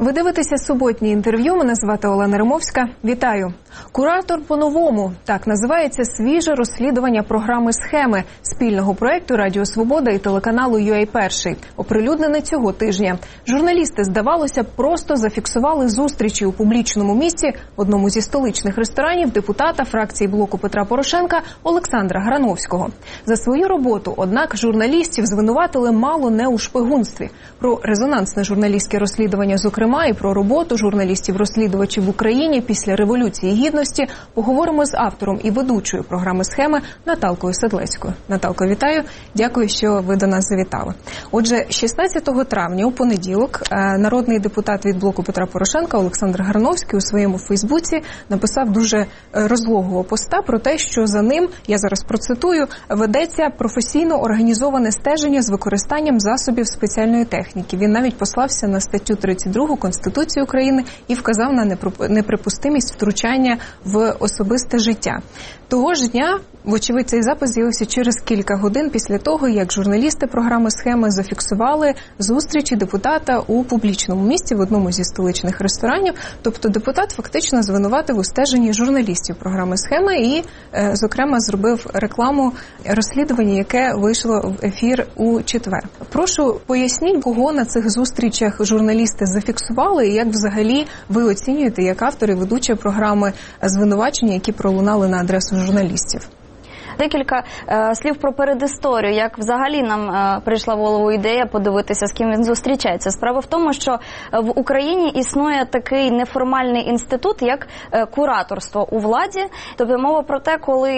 Ви дивитеся суботнє інтерв'ю. Мене звати Олена Римовська. Вітаю. «Куратор по-новому» – так називається свіже розслідування програми «Схеми» спільного проєкту Радіо Свобода і телеканалу UA1, оприлюднене цього тижня. Журналісти, здавалося, просто зафіксували зустрічі у публічному місці в одному зі столичних ресторанів депутата фракції блоку Петра Порошенка Олександра Грановського. За свою роботу, однак, журналістів звинуватили мало не у шпигунстві. Про резонансне журналістське розслідування, зокрема, і про роботу журналістів-розслідувачів в Україні після Революції Гідності поговоримо з автором і ведучою програми «Схеми» Наталкою Седлецькою. Наталко, вітаю. Дякую, що ви до нас завітали. Отже, 16 травня, у понеділок, народний депутат від блоку Петра Порошенка Олександр Грановський у своєму Фейсбуці написав дуже розлогого поста про те, що за ним, я зараз процитую, ведеться професійно організоване стеження з використанням засобів спеціальної техніки. Він навіть послався на статтю 32 Конституції України і вказав на неприпустимість втручання в особисте життя. Того ж дня, вочевидь, цей запис з'явився через кілька годин після того, як журналісти програми «Схеми» зафіксували зустрічі депутата у публічному місці в одному зі столичних ресторанів. Тобто депутат фактично звинуватив у стеженні журналістів програми «Схеми» і, зокрема, зробив рекламу розслідування, яке вийшло в ефір у четвер. Прошу, поясніть, кого на цих зустрічах журналісти зафіксували і як взагалі ви оцінюєте, як автор і ведуча програми, звинувачення, які пролунали на адресу журналістів? Декілька слів про передісторію, як взагалі нам прийшла в голову ідея подивитися, з ким він зустрічається. Справа в тому, що в Україні існує такий неформальний інститут, як кураторство у владі. Тобто мова про те, коли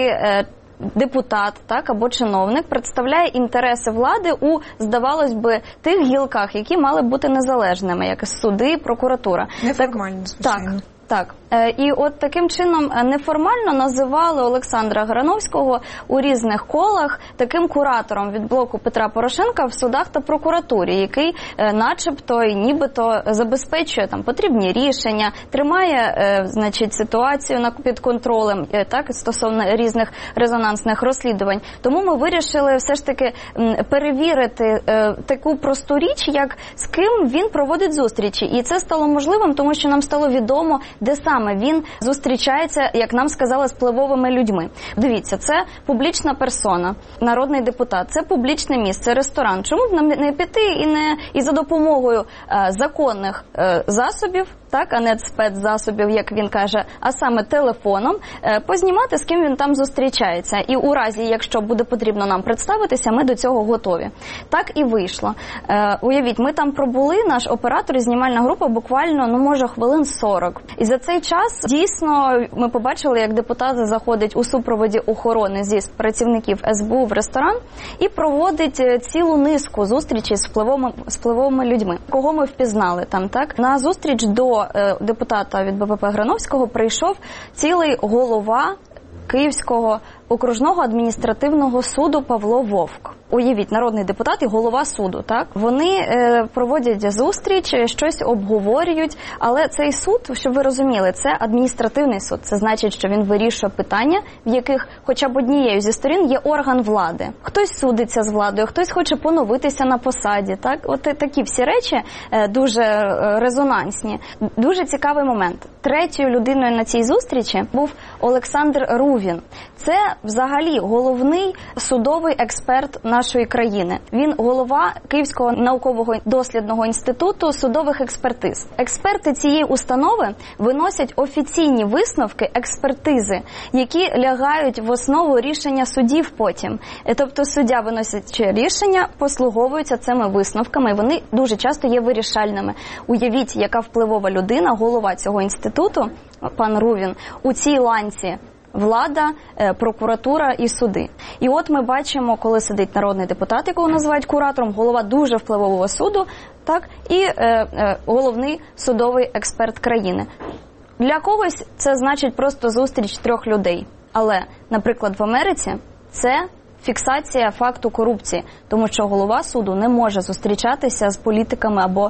депутат, так, або чиновник представляє інтереси влади у, здавалось би, тих гілках, які мали бути незалежними, як суди, прокуратура. Неформально, звичайно. Так. І от таким чином неформально називали Олександра Грановського у різних колах таким куратором від блоку Петра Порошенка в судах та прокуратурі, який начебто і нібито забезпечує там потрібні рішення, тримає, значить, ситуацію під контролем, так, стосовно різних резонансних розслідувань. Тому ми вирішили все ж таки перевірити таку просту річ, як з ким він проводить зустрічі. І це стало можливим, тому що нам стало відомо, де саме він зустрічається, як нам сказали, з впливовими людьми. Дивіться, це публічна персона, народний депутат, це публічне місце, ресторан. Чому б нам не піти і за допомогою законних засобів, так, а не спецзасобів, як він каже, а саме телефоном, познімати, з ким він там зустрічається. І у разі, якщо буде потрібно нам представитися, ми до цього готові. Так і вийшло. Уявіть, ми там пробули, наш оператор і знімальна група буквально, може, хвилин 40. І за цей час, дійсно, ми побачили, як депутат заходить у супроводі охорони зі працівників СБУ в ресторан і проводить цілу низку зустрічей з впливовими людьми. Кого ми впізнали там, так? На зустріч до депутата від БПП Грановського прийшов цілий голова Київського окружного адміністративного суду Павло Вовк. Уявіть, народний депутат і голова суду, так? Вони проводять зустріч, щось обговорюють, але цей суд, щоб ви розуміли, це адміністративний суд. Це значить, що він вирішує питання, в яких хоча б однією зі сторін є орган влади. Хтось судиться з владою, хтось хоче поновитися на посаді, так? От такі всі речі дуже резонансні. Дуже цікавий момент. Третьою людиною на цій зустрічі був Олександр Рувін. Це взагалі головний судовий експерт нашої країни. Він голова Київського наукового дослідного інституту судових експертиз. Експерти цієї установи виносять офіційні висновки, експертизи, які лягають в основу рішення судів потім. Тобто суддя, виносячи рішення, послуговуються цими висновками, і вони дуже часто є вирішальними. Уявіть, яка впливова людина, голова цього інституту, пан Рувін, у цій ланці влада, прокуратура і суди. І от ми бачимо, коли сидить народний депутат, якого називають куратором, голова дуже впливового суду, так, і головний судовий експерт країни. Для когось це значить просто зустріч трьох людей. Але, наприклад, в Америці це фіксація факту корупції, тому що голова суду не може зустрічатися з політиками або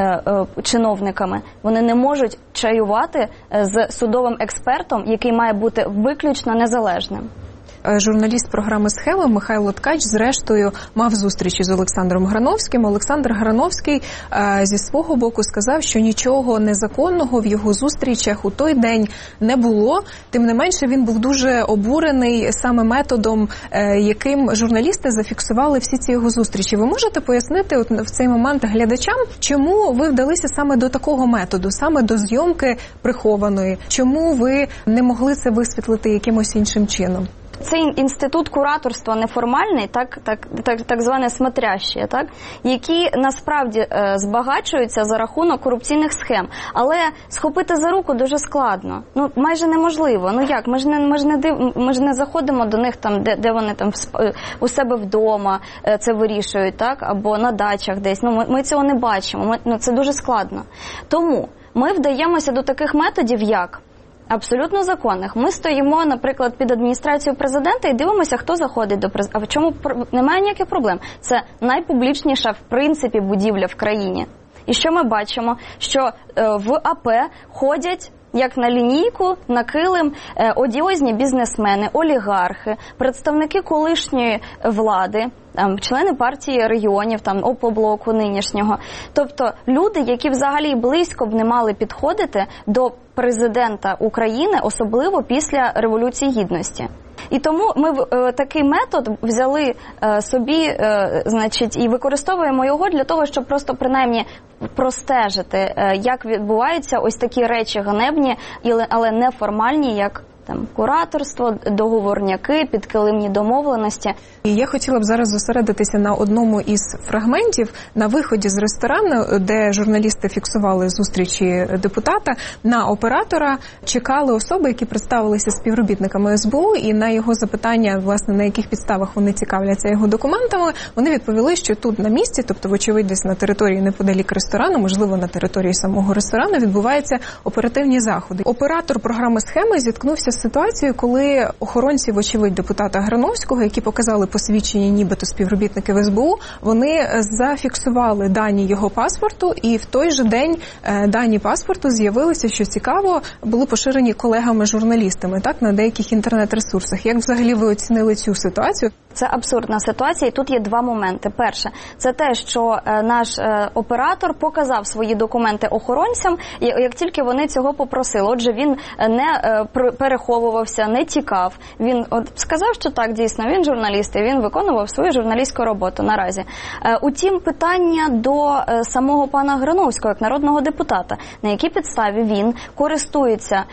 чиновниками. Вони не можуть чаювати з судовим експертом, який має бути виключно незалежним. Журналіст програми «Схеми» Михайло Ткач, зрештою, мав зустрічі з Олександром Грановським. Олександр Грановський зі свого боку сказав, що нічого незаконного в його зустрічах у той день не було. Тим не менше, він був дуже обурений саме методом, яким журналісти зафіксували всі ці його зустрічі. Ви можете пояснити в цей момент глядачам, чому ви вдалися саме до такого методу, саме до зйомки прихованої? Чому ви не могли це висвітлити якимось іншим чином? Цей інститут кураторства неформальний, так зване смотрящі, так, які насправді збагачуються за рахунок корупційних схем. Але схопити за руку дуже складно. Майже неможливо. Як? Ми ж не заходимо до них там, де вони там у себе вдома це вирішують, так, або на дачах десь. Ми цього не бачимо. Це дуже складно. Тому ми вдаємося до таких методів, як абсолютно законних. Ми стоїмо, наприклад, під адміністрацією президента і дивимося, хто заходить до президента. А в чому немає ніяких проблем? Це найпублічніша, в принципі, будівля в країні. І що ми бачимо? Що в АП ходять, як на лінійку, на килим, одіозні бізнесмени, олігархи, представники колишньої влади, члени партії регіонів, Опоблоку нинішнього. Тобто люди, які взагалі близько б не мали підходити до президента України, особливо після Революції Гідності. І тому ми такий метод взяли собі, і використовуємо його для того, щоб просто принаймні простежити, як відбуваються ось такі речі ганебні, але неформальні, як кураторство, договорняки, підкилимні домовленості. І я хотіла б зараз зосередитися на одному із фрагментів. На виході з ресторану, де журналісти фіксували зустрічі депутата, на оператора чекали особи, які представилися співробітниками СБУ, і на його запитання, власне, на яких підставах вони цікавляться його документами, вони відповіли, що тут на місці, тобто, вочевидь, десь на території неподалік ресторану, можливо, на території самого ресторану, відбуваються оперативні заходи. Оператор програми «Схеми» зіткнувся з ситуацією, коли охоронці, вочевидь, депутата Грановського, які показали посвідчення нібито співробітників СБУ, вони зафіксували дані його паспорту, і в той же день дані паспорту з'явилися, що цікаво, були поширені колегами-журналістами, так, на деяких інтернет-ресурсах. Як взагалі ви оцінили цю ситуацію? Це абсурдна ситуація, і тут є два моменти. Перше, це те, що наш оператор показав свої документи охоронцям, як тільки вони цього попросили. Отже, він не переховувався, не тікав. Він сказав, що так, дійсно, він журналіст, і він виконував свою журналістську роботу наразі. Утім, питання до самого пана Грановського, як народного депутата, на якій підставі він користується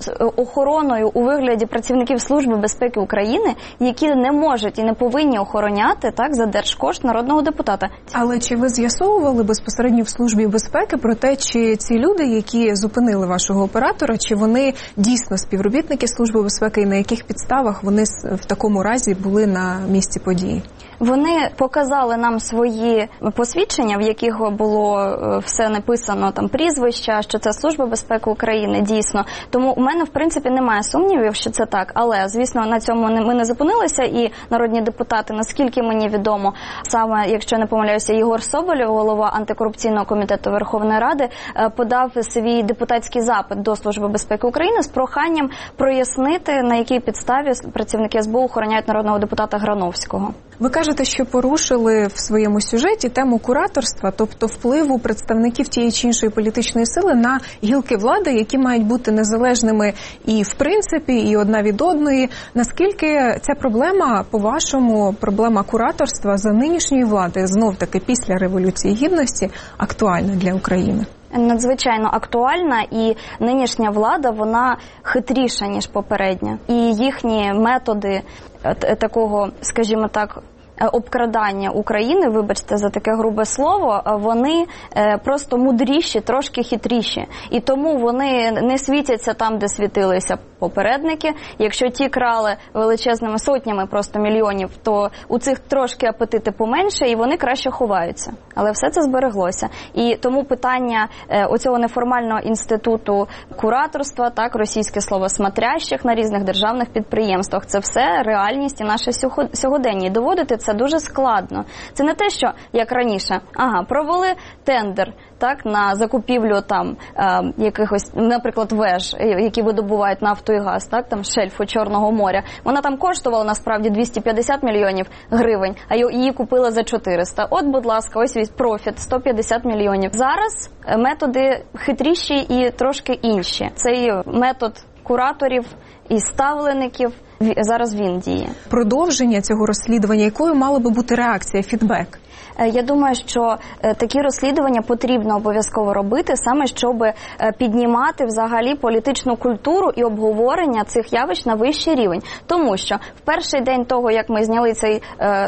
охороною у вигляді працівників Служби безпеки України, які не можуть і не повинні охороняти, так, за держкошт народного депутата. Але чи ви з'ясовували безпосередньо в Службі безпеки про те, чи ці люди, які зупинили вашого оператора, чи вони дійсно співробітники Служби безпеки і на яких підставах вони в такому разі були на місці події? Вони показали нам свої посвідчення, в яких було все написано, там, прізвища, що це Служба безпеки України, дійсно. Тому у мене, в принципі, немає сумнівів, що це так. Але, звісно, на цьому ми не зупинилися, і народні депутати, наскільки мені відомо, саме, якщо не помиляюся, Єгор Соболєв, голова антикорупційного комітету Верховної Ради, подав свій депутатський запит до Служби безпеки України з проханням прояснити, на якій підставі працівники СБУ охороняють народного депутата Грановського. Ви кажете, що порушили в своєму сюжеті тему кураторства, тобто впливу представників тієї чи іншої політичної сили на гілки влади, які мають бути незалежними і в принципі, і одна від одної. Наскільки ця проблема, по-вашому, проблема кураторства за нинішньої влади, знов-таки після Революції Гідності, актуальна для України? Надзвичайно актуальна, і нинішня влада, вона хитріша, ніж попередня. І їхні методи такого, скажімо так, обкрадання України, вибачте за таке грубе слово, вони просто мудріші, трошки хитріші. І тому вони не світяться там, де світилися попередники. Якщо ті крали величезними сотнями просто мільйонів, то у цих трошки апетити поменше, і вони краще ховаються. Але все це збереглося. І тому питання оцього неформального інституту кураторства, так, російське слово «смотрящих» на різних державних підприємствах, це все реальність і наше сьогодення. І доводити це дуже складно. Це не те, що, як раніше, провели тендер, так, на закупівлю там якихось, наприклад, веж, які видобувають нафту і газ, так, там шельфу Чорного моря. Вона там коштувала насправді 250 мільйонів гривень, а її купили за 400. От, будь ласка, ось весь профіт 150 мільйонів. Зараз методи хитріші і трошки інші. Цей метод кураторів і ставлеників, зараз він діє. Продовження цього розслідування, якою мала би бути реакція, фідбек? Я думаю, що такі розслідування потрібно обов'язково робити, саме щоб піднімати взагалі політичну культуру і обговорення цих явищ на вищий рівень. Тому що в перший день того, як ми зняли цей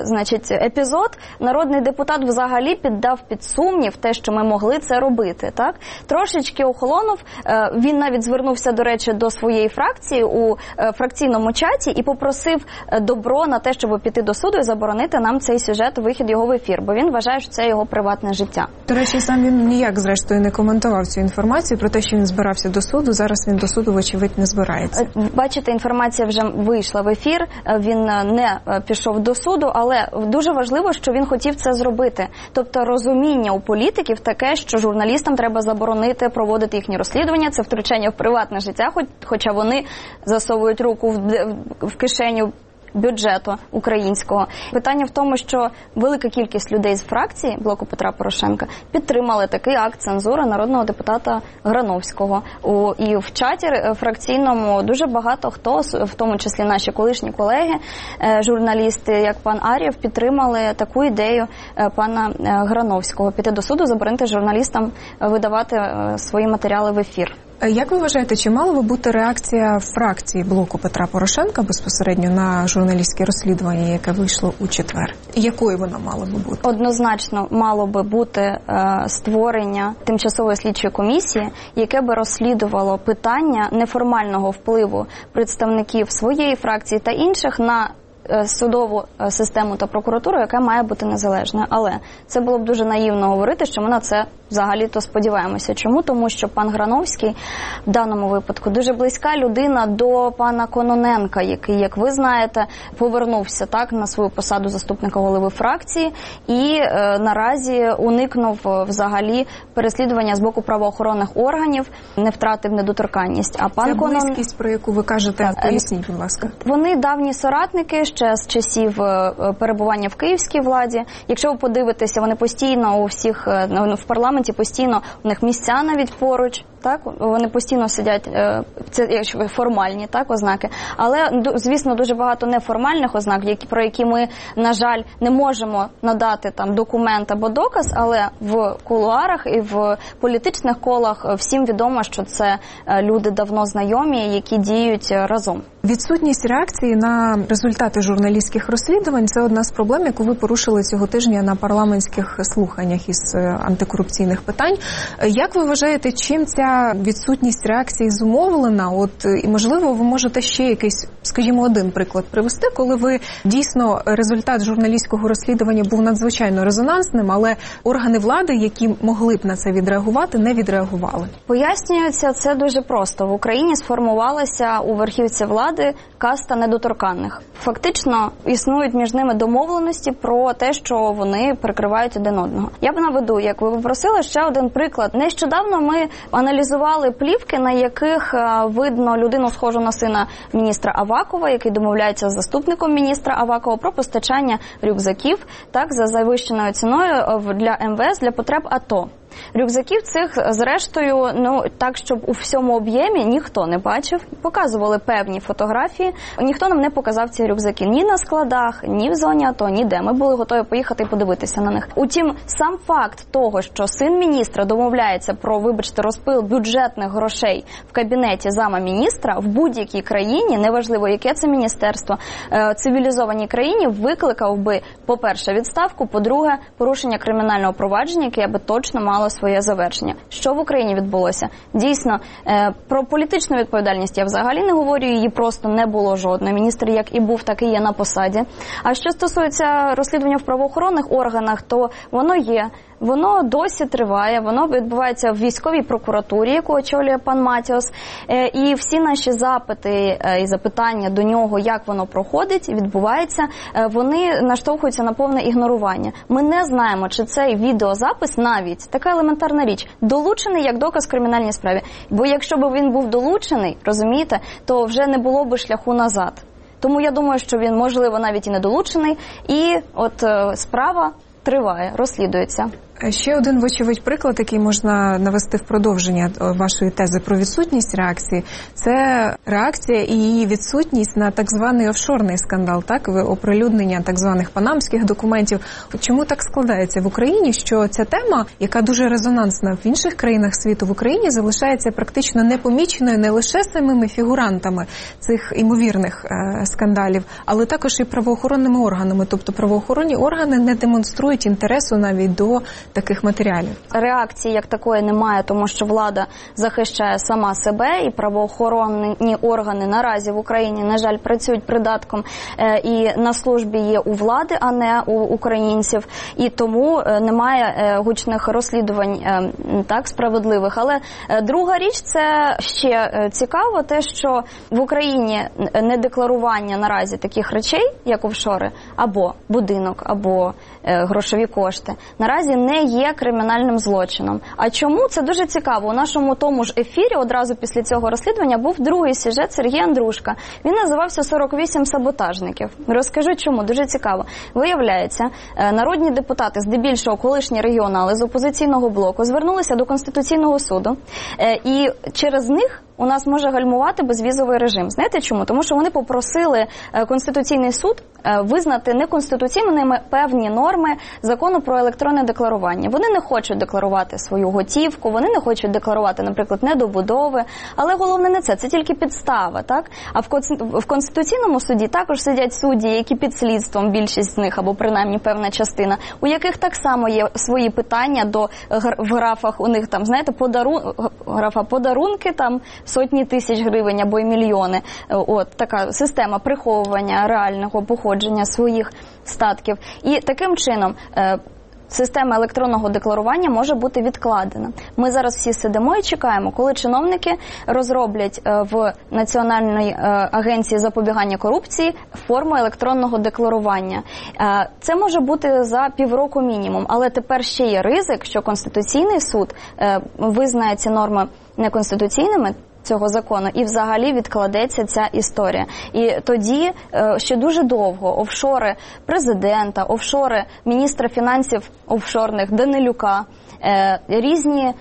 епізод, народний депутат взагалі піддав під сумнів те, що ми могли це робити. Так? Трошечки охолонув, він навіть звернувся, до речі, до своєї фракції у фракційному чаті і попросив добро на те, щоб піти до суду і заборонити нам цей сюжет, вихід його в ефір, бо він вважає, що це його приватне життя. До речі, сам він ніяк, зрештою, не коментував цю інформацію про те, що він збирався до суду. Зараз він до суду, вочевидь, не збирається. Бачите, інформація вже вийшла в ефір, він не пішов до суду, але дуже важливо, що він хотів це зробити. Тобто розуміння у політиків таке, що журналістам треба заборонити проводити їхні розслідування, це втручання в приватне життя, хоча вони засовують руку в кишеню бюджету українського. Питання в тому, що велика кількість людей з фракції блоку Петра Порошенка підтримали такий акт цензури народного депутата Грановського. І в чаті фракційному дуже багато хто, в тому числі наші колишні колеги, журналісти, як пан Ар'єв, підтримали таку ідею пана Грановського піти до суду, заборонити журналістам видавати свої матеріали в ефір. Як ви вважаєте, чи мала би бути реакція фракції блоку Петра Порошенка безпосередньо на журналістське розслідування, яке вийшло у четвер? Якою воно мало би бути? Однозначно мало би бути створення тимчасової слідчої комісії, яке би розслідувало питання неформального впливу представників своєї фракції та інших на судову систему та прокуратуру, яка має бути незалежною. Але це було б дуже наївно говорити, що ми на це взагалі-то сподіваємося. Чому? Тому що пан Грановський в даному випадку дуже близька людина до пана Кононенка, який, як ви знаєте, повернувся так на свою посаду заступника голови фракції і наразі уникнув взагалі переслідування з боку правоохоронних органів, не втратив недоторканність. А пан Це близькість, про яку ви кажете, поясніть, будь ласка. Вони давні соратники ще з часів перебування в київській владі. Якщо ви подивитеся, вони постійно у всіх в парламенті, постійно у них місця навіть поруч, так? Вони постійно сидять, це формальні, так, ознаки. Але, звісно, дуже багато неформальних ознак, про які ми, на жаль, не можемо надати там документ або доказ, але в кулуарах і в політичних колах всім відомо, що це люди давно знайомі, які діють разом. Відсутність реакції на результати журналістських розслідувань – це одна з проблем, яку ви порушили цього тижня на парламентських слуханнях із антикорупційних питань. Як ви вважаєте, чим ця відсутність реакції зумовлена? І, можливо, ви можете ще якийсь, скажімо, один приклад привести, коли ви дійсно результат журналістського розслідування був надзвичайно резонансним, але органи влади, які могли б на це відреагувати, не відреагували. Пояснюється це дуже просто. В Україні сформувалася у верхівці влади каста недоторканних. Фактично існують між ними домовленості про те, що вони прикривають один одного. Я б наведу, як ви попросили, ще один приклад. Нещодавно ми аналізували плівки, на яких видно людину, схожу на сина міністра Авакова, який домовляється з заступником міністра Авакова про постачання рюкзаків так за завищеною ціною для МВС для потреб АТО. Рюкзаків цих, зрештою, так, щоб у всьому об'ємі ніхто не бачив. Показували певні фотографії. Ніхто нам не показав ці рюкзаки ні на складах, ні в зоні АТО, ніде. Ми були готові поїхати і подивитися на них. Утім, сам факт того, що син міністра домовляється про, вибачте, розпил бюджетних грошей в кабінеті зама міністра в будь-якій країні, неважливо, яке це міністерство, цивілізованій країні, викликав би, по-перше, відставку, по-друге, порушення кримінального провадження, яке би точно мало своє завершення. Що в Україні відбулося? Дійсно, про політичну відповідальність я взагалі не говорю, її просто не було жодної. Міністр як і був, так і є на посаді. А що стосується розслідування в правоохоронних органах, то воно є. воно досі триває, воно відбувається в військовій прокуратурі, яку очолює пан Матіос, і всі наші запити і запитання до нього, як воно проходить, відбувається, вони наштовхуються на повне ігнорування. Ми не знаємо, чи цей відеозапис навіть, така елементарна річ, долучений як доказ в кримінальній справі. Бо якщо б він був долучений, розумієте, то вже не було б шляху назад. Тому я думаю, що він, можливо, навіть і не долучений, і от справа триває, розслідується. Ще один, вочевидь, приклад, який можна навести в продовження вашої тези про відсутність реакції, це реакція і її відсутність на так званий офшорний скандал, так, оприлюднення так званих панамських документів. Чому так складається в Україні, що ця тема, яка дуже резонансна в інших країнах світу, в Україні залишається практично непоміченою не лише самими фігурантами цих імовірних скандалів, але також і правоохоронними органами. Тобто правоохоронні органи не демонструють інтересу навіть до таких матеріалів. Реакції як такої немає, тому що влада захищає сама себе, і правоохоронні органи наразі в Україні, на жаль, працюють придатком і на службі є у влади, а не у українців, і тому немає гучних розслідувань так справедливих. Але друга річ, це ще цікаво те, що в Україні недекларування наразі таких речей, як офшори, або будинок, або грошові кошти, наразі не є кримінальним злочином. А чому? Це дуже цікаво. У нашому тому ж ефірі одразу після цього розслідування був другий сюжет Сергія Андрушка. Він називався «48 саботажників». Розкажу чому. Дуже цікаво. Виявляється, народні депутати, здебільшого колишні регіонали з опозиційного блоку, звернулися до Конституційного суду. І через них у нас може гальмувати безвізовий режим. Знаєте чому? Тому що вони попросили Конституційний суд визнати неконституційними певні норми закону про електронне декларування. Вони не хочуть декларувати свою готівку, вони не хочуть декларувати, наприклад, недобудови, але головне не це, це тільки підстава, так? А в Конституційному суді також сидять судді, які під слідством, більшість з них, або принаймні певна частина, у яких так само є свої питання в графах, у них там, знаєте, графа подарунки, там сотні тисяч гривень або й мільйони. От така система приховування реального походження своїх статків. І таким чином система електронного декларування може бути відкладена. Ми зараз всі сидимо і чекаємо, коли чиновники розроблять в Національній агенції запобігання корупції форму електронного декларування. Це може бути за півроку мінімум, але тепер ще є ризик, що Конституційний суд визнає ці норми неконституційними цього закону, і взагалі відкладеться ця історія. І тоді ще дуже довго офшори президента, офшори міністра фінансів офшорних Данилюка, різні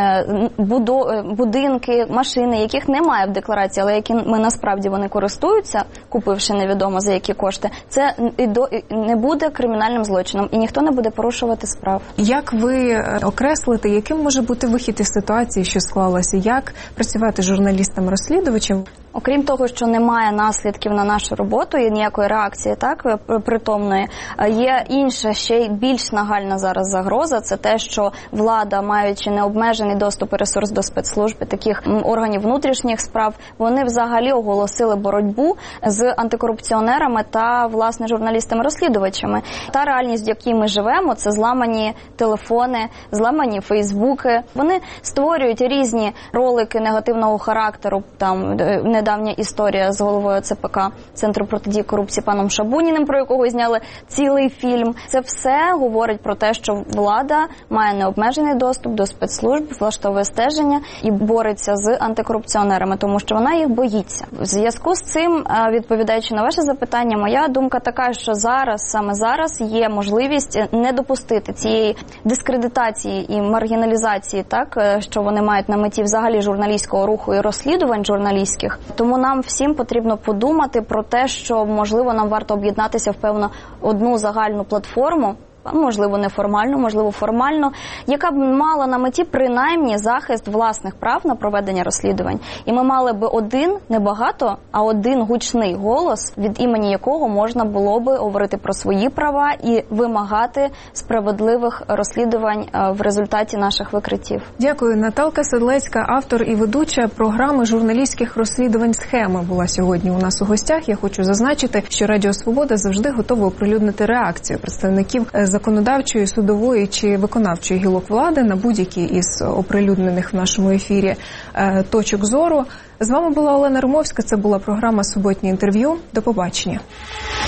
будинки, машини, яких немає в декларації, але якими насправді вони користуються, купивши невідомо за які кошти, це не буде кримінальним злочином і ніхто не буде порушувати справ. Як ви окреслите, яким може бути вихід із ситуації, що склалася? Як працювати журналістам-розслідувачем? Окрім того, що немає наслідків на нашу роботу і ніякої реакції так притомної, є інша, ще й більш нагальна зараз загроза. Це те, що влада, маючи необмежений доступ і ресурс до спецслужб, таких органів внутрішніх справ, вони взагалі оголосили боротьбу з антикорупціонерами та, власне, журналістами-розслідувачами. Та реальність, в якій ми живемо, це зламані телефони, зламані фейсбуки. Вони створюють різні ролики негативного характеру, там, недавня історія з головою ЦПК, Центру протидії корупції, паном Шабуніним, про якого зняли цілий фільм. Це все говорить про те, що влада має необмежений доступ до спецслужб, влаштовує стеження і бореться з антикорупціонерами, тому що вона їх боїться. В зв'язку з цим, відповідаючи на ваше запитання, моя думка така, що зараз, саме зараз, є можливість не допустити цієї дискредитації і маргіналізації, так, що вони мають на меті взагалі журналістського руху і розслідувань журналістських. Тому нам всім потрібно подумати про те, що, можливо, нам варто об'єднатися в певну одну загальну платформу, можливо, неформально, можливо, формально, яка б мала на меті принаймні захист власних прав на проведення розслідувань. І ми мали би один, не багато, а один гучний голос, від імені якого можна було би говорити про свої права і вимагати справедливих розслідувань в результаті наших викриттів. Дякую. Наталка Седлецька, автор і ведуча програми журналістських розслідувань «Схеми», була сьогодні у нас у гостях. Я хочу зазначити, що Радіо Свобода завжди готова оприлюднити реакцію представників законодавчої, судової чи виконавчої гілок влади на будь-якій із оприлюднених в нашому ефірі точок зору. З вами була Олена Римовська, це була програма «Суботнє інтерв'ю». До побачення.